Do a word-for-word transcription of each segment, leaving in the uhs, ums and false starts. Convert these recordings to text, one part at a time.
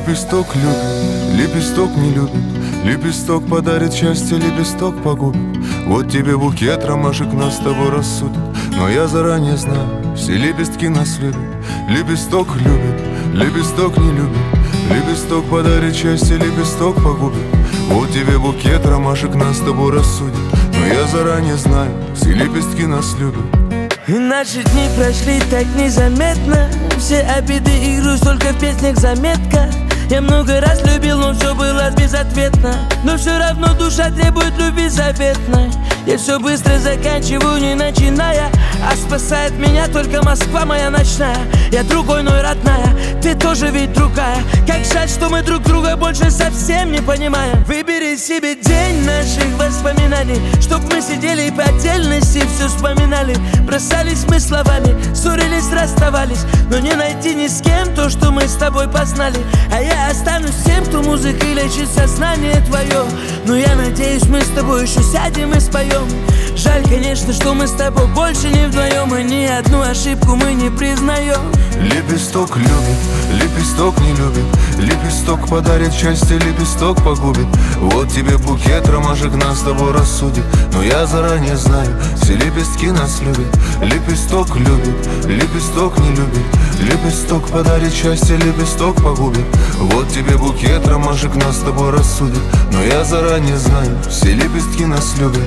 Лепесток любит, лепесток не любит. Лепесток подарит счастье, лепесток погубит. Вот тебе букет ромашек нас с тобой рассудит. Но я заранее знаю, все лепестки нас любят. Лепесток любит, лепесток не любит. Лепесток подарит счастье, лепесток погубит. Вот тебе букет ромашек нас с тобой рассудит. Но я заранее знаю, все лепестки нас любят. И наши дни прошли так незаметно. Все обиды и грусть только в песнях заметка. Я много раз любил, но все было безответно. Но все равно душа требует любви заветной. Я все быстро заканчиваю, не начиная. А спасает меня только Москва моя ночная. Я другой, но и родная, ты тоже ведь другая. Как жаль, что мы друг друга больше совсем не понимаем. Выбери себе день наших воспоминаний, чтоб мы сидели и по отдельности все вспоминали. Бросались мы словами, ссорились, расставались. Но не найти ни с кем то, что мы с тобой познали. А я останусь тем, кто музыкой лечит сознание твое. Но я надеюсь, мы с тобой еще сядем и споем. Жаль, конечно, что мы с тобой больше не вдвоем. И ни одну ошибку мы не признаем. Лепесток любит, лепесток не любит. Лепесток подарит счастье, лепесток погубит. Вот тебе букет ромашек нас с тобой рассудит. Но я заранее знаю, все лепестки нас любят. Лепесток любит, лепесток не любит. Лепесток подарит счастье, лепесток погубит. Вот тебе букет ромашек нас с тобой рассудит. Но я заранее знаю, все лепестки нас любят.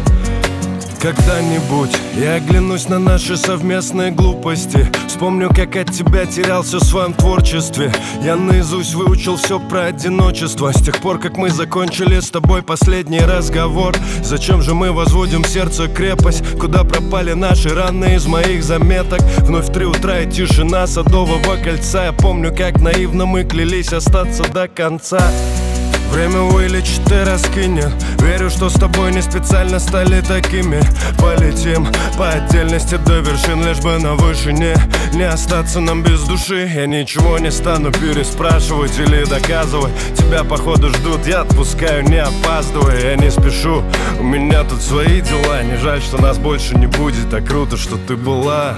Когда-нибудь я оглянусь на наши совместные глупости. Вспомню, как от тебя терялся в своем творчестве. Я наизусть выучил все про одиночество. С тех пор, как мы закончили с тобой последний разговор. Зачем же мы возводим в сердце крепость? Куда пропали наши раны из моих заметок? Вновь три утра и тишина Садового кольца. Я помню, как наивно мы клялись остаться до конца. Время вылечит и раскинет. Верю, что с тобой не специально стали такими. Полетим по отдельности до вершин, лишь бы на вышине не остаться нам без души. Я ничего не стану переспрашивать или доказывать. Тебя походу ждут, я отпускаю, не опаздывая. Я не спешу, у меня тут свои дела. Не жаль, что нас больше не будет, а круто, что ты была.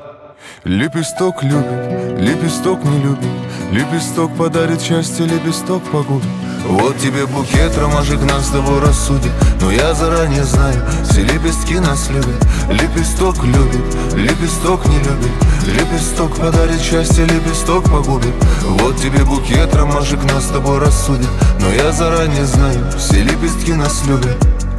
Лепесток любит, лепесток не любит. Лепесток подарит счастье, лепесток погубит. Вот тебе букет ромашек нас с тобой рассудит. Но я заранее знаю, все лепестки нас любят. Лепесток любит, лепесток не любит. Лепесток подарит счастье, лепесток погубит. Вот тебе букет ромашек нас с тобой рассудит. Но я заранее знаю, все лепестки нас любят.